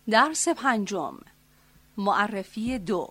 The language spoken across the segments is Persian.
درس پنجم. معرفی 2.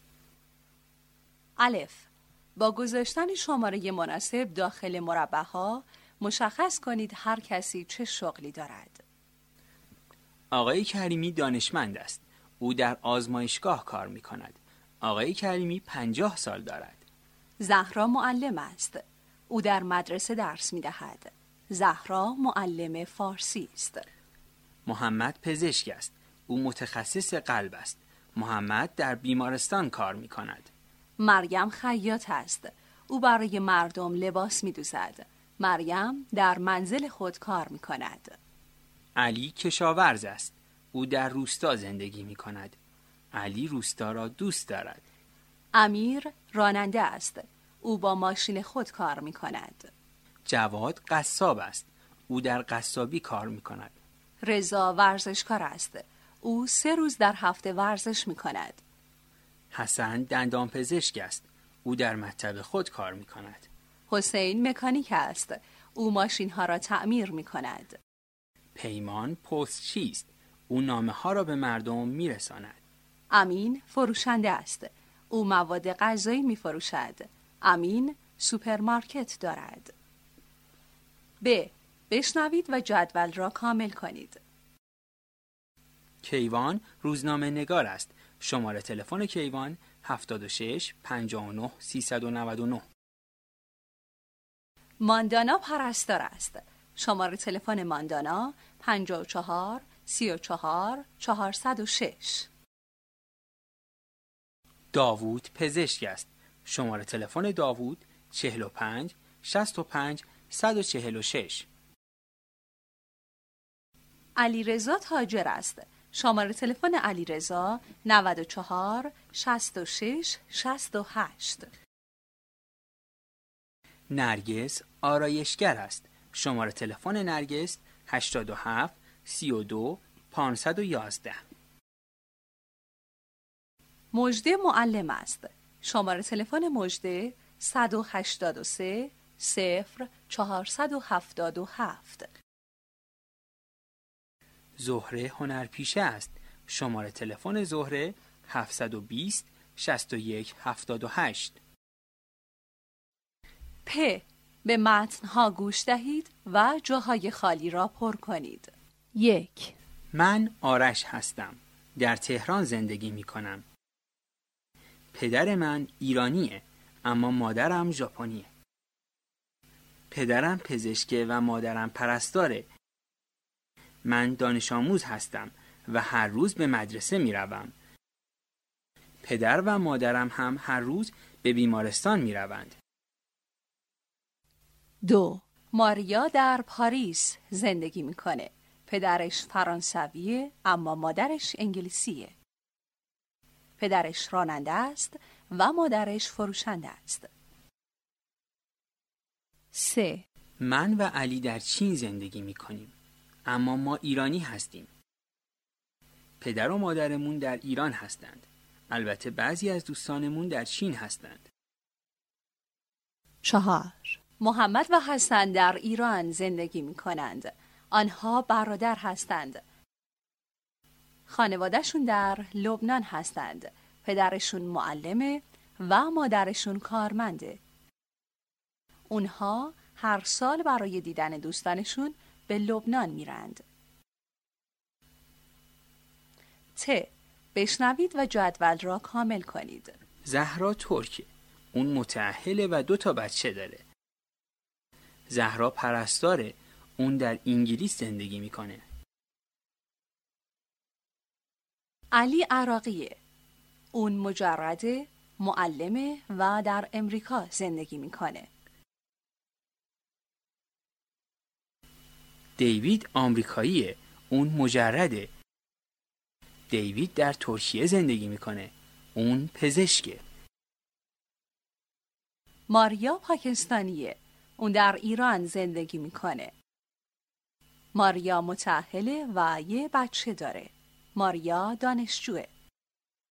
الف. با گذاشتن شماره مناسب داخل مربع‌ها مشخص کنید هر کسی چه شغلی دارد. آقای کریمی دانشمند است. او در آزمایشگاه کار می کند. آقای کریمی 50 سال دارد. زهرا معلم است. او در مدرسه درس می دهد. زهرا معلم فارسی است. محمد پزشک است. او متخصص قلب است. محمد در بیمارستان کار می کند. مریم خیاط است. او برای مردم لباس می دوزد. مریم در منزل خود کار می کند. علی کشاورز است. او در روستا زندگی می کند. علی روستا را دوست دارد. امیر راننده است. او با ماشین خود کار می کند. جواد قصاب است. او در قصابی کار می کند. رضا ورزشکار است. او 3 روز در هفته ورزش می کند. حسن دندان پزشک است. او در مکتب خود کار می کند. حسین مکانیک است. او ماشین ها را تعمیر می کند. پیمان پستچی است. او نامه ها را به مردم می رساند. امین فروشنده است. او مواد غذایی می فروشد. امین سوپرمارکت دارد. ب. بشنوید و جدول را کامل کنید. کیوان روزنامه نگار است. شماره تلفن کیوان 76 59 399. ماندانا پرستار است. شماره تلفن ماندانا 54 34 406. داوود پزشک است. شماره تلفن داوود 45 65 146. علیرضا تاجر است. شماره تلفن علیرضا 94 66 68. نرگس آرایشگر است. شماره تلفن نرگس 87 32 511. مژده معلم است. شماره تلفن مژده 183 0 477. زهره هنرپیشه است. شماره تلفن زهره 720 61 78. پ. به متنها گوش دهید و جاهای خالی را پر کنید. 1. من آرش هستم. در تهران زندگی می کنم. پدر من ایرانیه اما مادرم ژاپنیه. پدرم پزشکه و مادرم پرستاره. من دانش آموز هستم و هر روز به مدرسه می روم. پدر و مادرم هم هر روز به بیمارستان می روند. 2. ماریا در پاریس زندگی میکنه. پدرش فرانسویه اما مادرش انگلیسیه. پدرش راننده است و مادرش فروشنده است. 3. من و علی در چین زندگی میکنیم اما ما ایرانی هستیم. پدر و مادرمون در ایران هستند. البته بعضی از دوستانمون در چین هستند. 4. محمد و حسن در ایران زندگی می کنند. آنها برادر هستند. خانوادهشون در لبنان هستند. پدرشون معلمه و مادرشون کارمنده. اونها هر سال برای دیدن دوستانشون به لبنان میرند. ت. بشنوید و جدول را کامل کنید. زهرا ترکه. اون متأهله و 2 بچه داره. زهرا پرستاره. اون در انگلیس زندگی میکنه. علی عراقیه. اون مجرده، معلمه و در امریکا زندگی میکنه. دیوید آمریکاییه. اون مجرده. دیوید در ترکیه زندگی میکنه. اون پزشکه. ماریا پاکستانیه. اون در ایران زندگی میکنه. ماریا متأهله و یه بچه داره. ماریا دانشجوه.